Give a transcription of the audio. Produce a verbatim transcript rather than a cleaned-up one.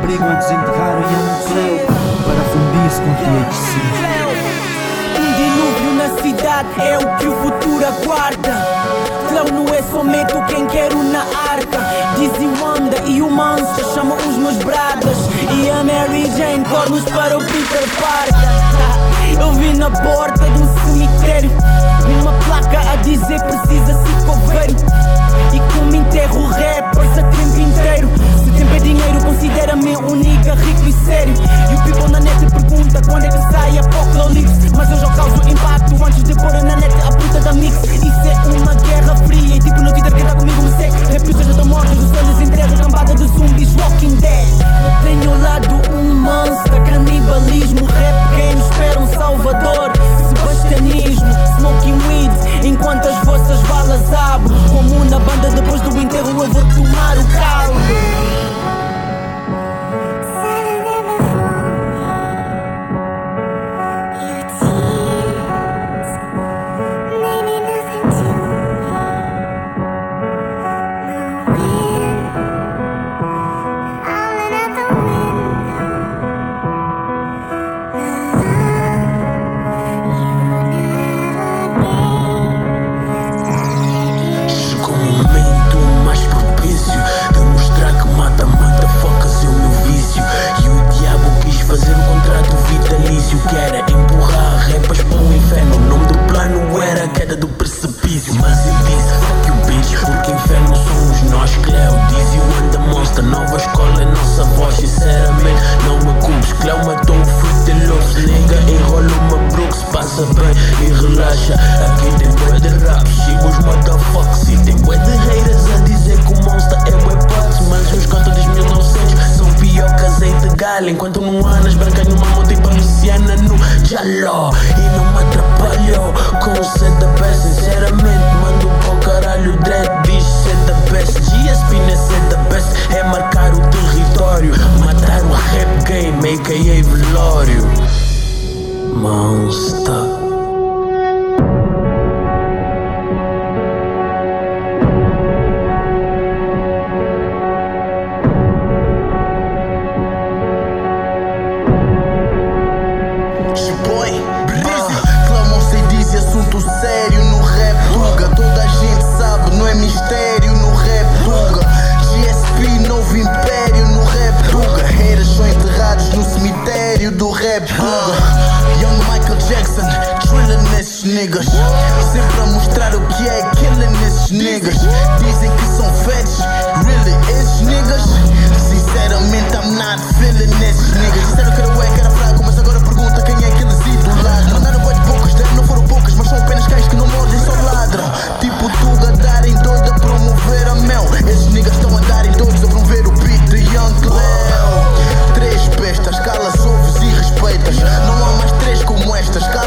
obrigam a desenterrar o Young Cleo para fundir-se com T H C. Um dilúvio na cidade é o que o futuro aguarda. Cleo não é somente quem quero na arca. Dizzy Wanda e o Monster chamam os meus bradas, e a Mary Jane cornos para o Peter Parker. Eu vi na porta de um cemitério uma placa a dizer precisa-se coveiro. E como enterro rappers a tempo inteiro. Se tempo é dinheiro, considera-me um nigga rico e sério. E o people na net pergunta quando é que sai Apocalipse. Mas eu já causo impacto antes de pôr na net a puta da mix. Isso é uma guerra fria, e tipo no Twitter quem tá comigo me segue. Repito, já estão mortos, os olhos entrega, cambada de zumbis, Walking Dead. Tenho ao lado um monster, canibalismo, rap game, espera um salvador. Sebastianismo, smoking weeds, enquanto as vossas balas abro. Como na banda depois do enterro eu vou tomar o caldo. E relaxa, aqui tem bué de rap, sigo os motherfuckers. E tem bué de haters a dizer que o monster é bué patos. Mas os cantos dos mil e novecentos são pior que azeite de galho. Enquanto no anas branca numa moto e Luciana no Jaló. E não me atrapalhou com o set the best. Sinceramente mando para o caralho, dread diz set the best. G S P não é set the best, é marcar o território, matar o rap game, a k a velório. Monster. Sério no rap Tuga, toda a gente sabe, não é mistério no rap Tuga. G S P, novo império no rap Tuga. Haters são enterrados no cemitério do rap Tuga. Young Michael Jackson, drilling nesses niggas, sempre a mostrar o que é killing nesses niggas. Dizem que são feds, really, esses niggas? Sinceramente I'm not feeling nesses niggas. Disseram que era ué, que era fraco, mas agora pergunta quem é aqueles idolados. Mandaram bué de poucas, não foram poucas, mas são apenas cães que não mordem, só ladram. Tipo Tuga darem doido a promover a mel. Esses niggas estão a darem doidos a promover o beat de Young Cleo. Três bestas, calas, ouves e respeitas. Não há mais três como estas, calas.